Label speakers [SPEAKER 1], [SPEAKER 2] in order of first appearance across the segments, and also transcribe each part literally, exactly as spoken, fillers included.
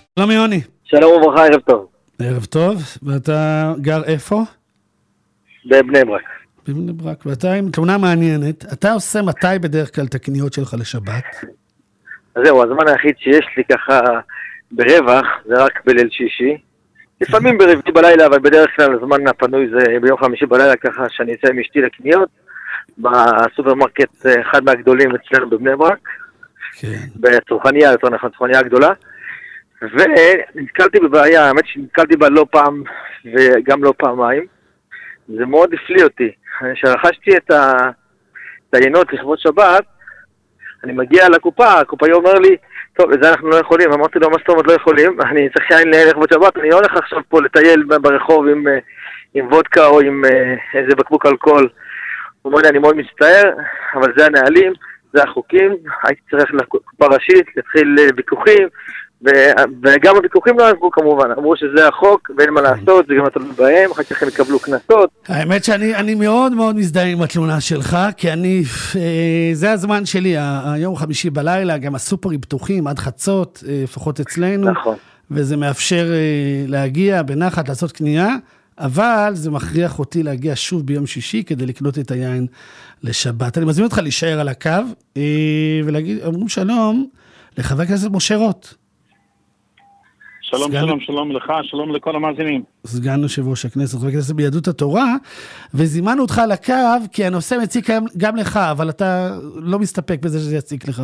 [SPEAKER 1] שלום יוני.
[SPEAKER 2] שלום וברכה, ערב טוב.
[SPEAKER 1] ערב טוב, ואתה גר איפה?
[SPEAKER 2] בבני ברק.
[SPEAKER 1] בבני ברק, ואתה עם תלונה מעניינת. אתה עושה מתי בדרך כלל את הקניות שלך לשבת?
[SPEAKER 2] אז זהו, הזמן היחיד שיש לי ככה ברווח, זה רק בליל שישי. לפעמים ברביעי בלילה, אבל בדרך כלל הזמן הפנוי זה ביום חמישי בלילה, ככה שאני אצא עם אשתי לקניות, בסופרמרקט אחד מהגדולים אצלנו בבני ברק,
[SPEAKER 1] כן.
[SPEAKER 2] בצרכניה, יותר נכון, צרכניה הגדולה, ונתקלתי בבעיה, האמת שנתקלתי בה לא פעם וגם לא פעמיים, זה מאוד הפליא אותי. כשרכשתי את היינות לכבוד שבת, אני מגיע לקופה, הקופה אומר לי, טוב, לזה אנחנו לא יכולים. אמרתי לו, מה זאת אומרת לא יכולים? אני צריך יין לכבוד שבת, אני לא הולך עכשיו פה לטייל ברחוב עם, עם וודקה או עם איזה בקבוק אלכוהול. הוא אומר לי, אני מאוד מצטער, אבל זה הנהלים, זה החוקים, הייתי צריך לקופה ראשית, להתחיל ויכוחים, וגם הוויכוחים לא עזבו כמובן, אמרו שזה החוק ואין מה לעשות, זה גם התלוי בהם, אחר כך הם יקבלו קנסות.
[SPEAKER 1] האמת שאני אני מאוד מאוד מזדהה עם התלונה שלך, כי אני, זה הזמן שלי, היום חמישי בלילה, גם הסופרים פתוחים עד חצות, לפחות אצלנו,
[SPEAKER 2] נכון.
[SPEAKER 1] וזה מאפשר להגיע בנחת, לעשות קנייה, אבל זה מכריח אותי להגיע שוב ביום שישי, כדי לקנות את היין לשבת. אני מזמין אותך להישאר על הקו, ולהגיד, אמרו שלום לחבר הכנסת משה רוט.
[SPEAKER 3] שלום, סגן... שלום, שלום לך, שלום לכל המאזינים.
[SPEAKER 1] סגן יושב ראש הכנסת, חבר הכנסת ביהדות התורה, וזימנו אותך על הקו, כי הנושא מציק גם לך, אבל אתה לא מסתפק בזה שזה יציק לך.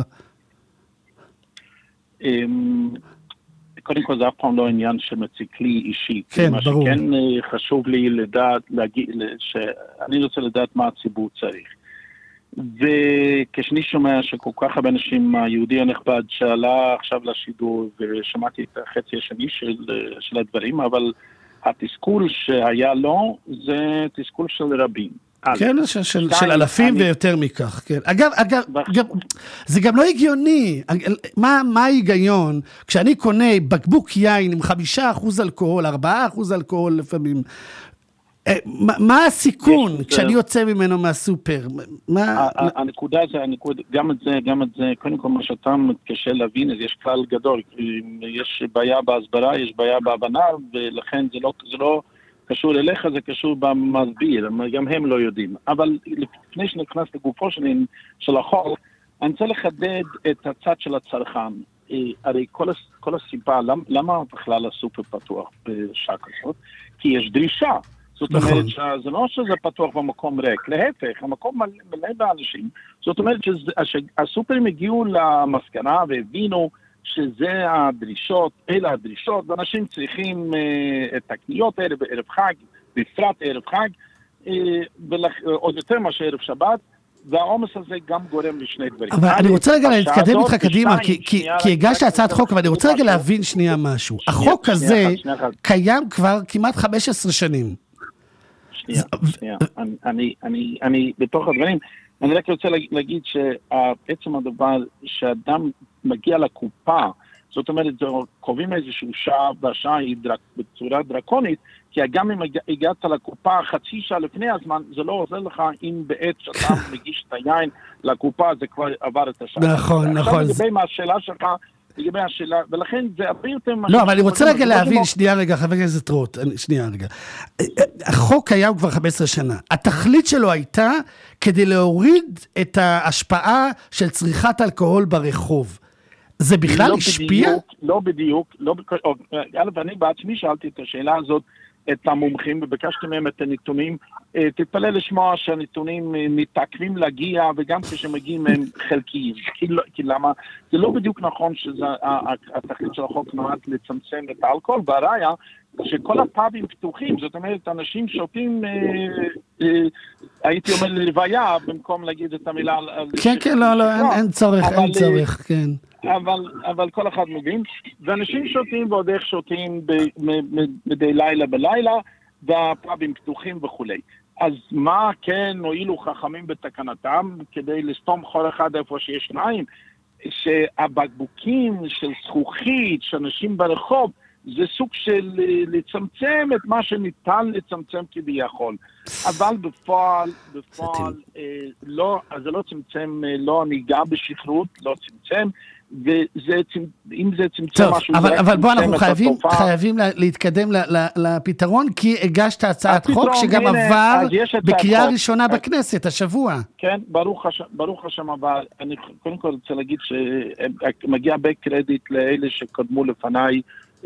[SPEAKER 3] קודם כל זה אף פעם לא עניין שמציק לי אישי.
[SPEAKER 1] כן, ברור.
[SPEAKER 3] מה שכן חשוב לי לדעת, להגיד, שאני רוצה לדעת מה הציבור צריך. וכשאני שומע שכל כך הרבה אנשים, היהודי הנכבד שעלה עכשיו לשידור, ושמעתי את החצי השני של, של הדברים, אבל התסכול שהיה לו, זה תסכול של רבים.
[SPEAKER 1] כן, של, של, של אלפים אני... ויותר מכך, כן. אגב, אגב, גם, זה גם לא הגיוני. מה, מה ההיגיון? כשאני קונה בקבוק יין עם חמישה אחוז אלכוהול, ארבעה אחוז אלכוהול לפעמים, מה הסיכון כשאני יוצא ממנו מהסופר?
[SPEAKER 3] הנקודה זה, גם את זה, גם את זה, קודם כל מה שאתה מתקשה להבין, אז יש כלל גדול, יש בעיה בהסברה, יש בעיה בהבנה, ולכן זה לא, זה לא קשור אליך, זה קשור במסביר, גם הם לא יודעים. אבל לפני שנכנס לגופו של החוק, אני רוצה לחדד את הצד של הצרכן. הרי כל הסיבה, למה בכלל הסופר פתוח בשעה כזאת? כי יש דרישה. זאת אומרת שזה לא שזה פתוח במקום ריק, להפך, המקום מלא באנשים. זאת אומרת שהסופרים הגיעו למסקנה והבינו שזה הדרישות, אלה הדרישות, ואנשים צריכים את הקניות האלה בערב חג, בפרט ערב חג, עוד יותר מאשר ערב שבת, והעומס הזה גם גורם לשני דברים.
[SPEAKER 1] אבל אני רוצה רגע להתקדם איתך קדימה, כי הגשת הצעת חוק, אבל אני רוצה רגע להבין שנייה משהו. החוק הזה קיים כבר כמעט חמש עשרה שנים.
[SPEAKER 3] שנייה, שנייה. אני, אני, אני, בתוך הדברים, אני רק רוצה להגיד שבעצם הדבר שאדם מגיע לקופה, זאת אומרת, קובעים איזשהו שעה, והשעה היא בצורה דרקונית, כי גם אם הגעת לקופה חצי שעה לפני הזמן, זה לא עוזר לך אם בעת שאתה מגיש את היין לקופה, זה כבר עבר את השעה.
[SPEAKER 1] נכון, נכון.
[SPEAKER 3] עכשיו לגבי מהשאלה שלך, לגבי השאלה, ולכן זה הרבה יותר...
[SPEAKER 1] לא, אבל אני רוצה רגע להבין, שנייה רגע, חבר הכנסת רוט, שנייה רגע. החוק קיים כבר חמש עשרה שנה. התכלית שלו הייתה כדי להוריד את ההשפעה של צריכת אלכוהול ברחוב. זה בכלל השפיע?
[SPEAKER 3] לא בדיוק, לא בדיוק. אני בעצמי שאלתי את השאלה הזאת, את המומחים, וביקשתי מהם את הנתונים. תתפלא לשמוע שהנתונים מתעכבים להגיע, וגם כשמגיעים הם חלקיים. כי למה? זה לא בדיוק נכון שהתכלית של החוק נועד לצמצם את האלכוהול, והראיה שכל הפאבים פתוחים, זאת אומרת, אנשים שותים, הייתי אומר ללוויה, במקום להגיד את המילה...
[SPEAKER 1] כן, כן, לא, לא, אין צורך, אין צורך, כן.
[SPEAKER 3] אבל, אבל כל אחד מבין, ואנשים שותים ועוד איך שותים מדי לילה בלילה, והפאבים פתוחים וכולי. אז מה כן הועילו חכמים בתקנתם, כדי לסתום חור אחד איפה שיש מים, שהבקבוקים של זכוכית, שאנשים ברחוב, זה סוג של לצמצם את מה שניתן לצמצם כביכול. אבל בפועל, בפועל, אה, לא, אז זה לא צמצם, לא ניגע בשכרות, לא צמצם, ואם זה צמצם משהו...
[SPEAKER 1] אבל, אבל בוא אנחנו חייבים, חייבים להתקדם לפתרון, כי הגשת הצעת חוק שגם עבר בקריאה ראשונה בכנסת השבוע.
[SPEAKER 3] כן, ברוך השם, אבל אני קודם כל רוצה להגיד שמגיע הרבה קרדיט לאלה שקדמו לפניי,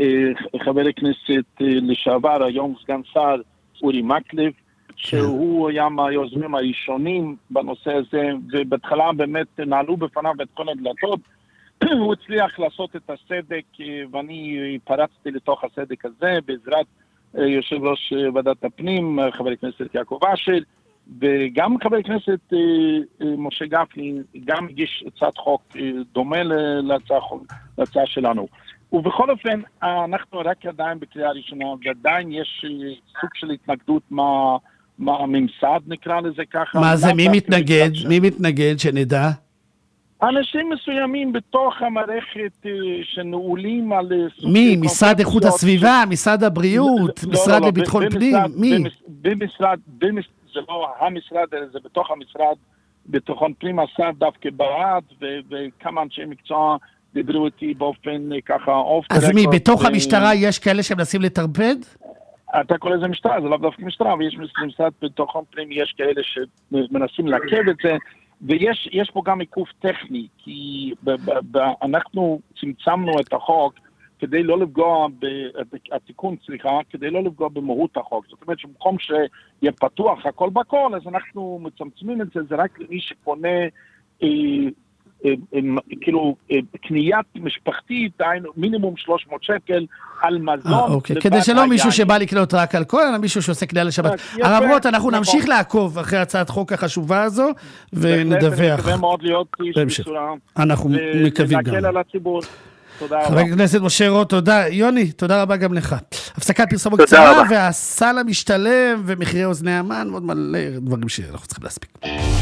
[SPEAKER 3] חבר הכנסת לשעבר, היום סגן שר אורי מקלב, שהוא היה מהיוזמים הראשונים בנושא הזה, ובהתחלה באמת נעלו בפניו את כל הדלתות, הוא הצליח לעשות את הסדק, ואני פרצתי לתוך הסדק הזה, בעזרת יושב ראש ועדת הפנים, חבר הכנסת יעקב אשר, וגם חבר הכנסת משה גפני, גם הגיש הצעת חוק דומה להצעה, להצעה שלנו. ובכל אופן, אנחנו רק עדיין בקריאה ראשונה, ועדיין יש סוג של התנגדות מה, מה הממסד, נקרא לזה ככה.
[SPEAKER 1] מה זה, מי מתנגד? מי מתנגד, שנדע?
[SPEAKER 3] אנשים מסוימים בתוך המערכת שנעולים על...
[SPEAKER 1] מי? משרד איכות הסביבה? משרד הבריאות? משרד לביטחון פנים? מי?
[SPEAKER 3] במשרד, זה לא המשרד, זה בתוך המשרד, ביטחון פנים, השר דווקא בעד, וכמה אנשי מקצוע דיברו איתי באופן ככה אוף.
[SPEAKER 1] אז מי, בתוך המשטרה יש כאלה שמנסים לטרפד?
[SPEAKER 3] אתה קורא לזה משטרה, זה לא דווקא משטרה, ויש משרד ביטחון פנים, יש כאלה שמנסים לעכב את זה, ויש יש פה גם עיכוב טכני, כי ב, ב, ב, אנחנו צמצמנו את החוק כדי לא לפגוע, התיקון סליחה, כדי לא לפגוע במהות החוק. זאת אומרת שבמקום שיהיה פתוח הכל בכל, אז אנחנו מצמצמים את זה, זה רק למי שקונה, אה, אה, אה, כאילו, אה, קניית משפחתית, מינימום שלוש מאות שקל על מזון.
[SPEAKER 1] אה, אוקיי. כדי שלא מישהו שבא לקנות רק אלכוהול, אלא מישהו שעושה קנייה לשבת. הרב רוט, אנחנו נמשיך לעקוב אחרי הצעת חוק החשובה הזו, ונדווח.
[SPEAKER 3] ונקווה מאוד להיות בצורה.
[SPEAKER 1] אנחנו מקווים גם.
[SPEAKER 3] ולהקל על הציבור.
[SPEAKER 1] חבר הכנסת משה רוט, תודה. יוני, תודה רבה גם לך. הפסקת פרסומת קצרה, והסל המשתלם ומחירי אוזני המן, עוד מלא דברים שאנחנו צריכים להספיק.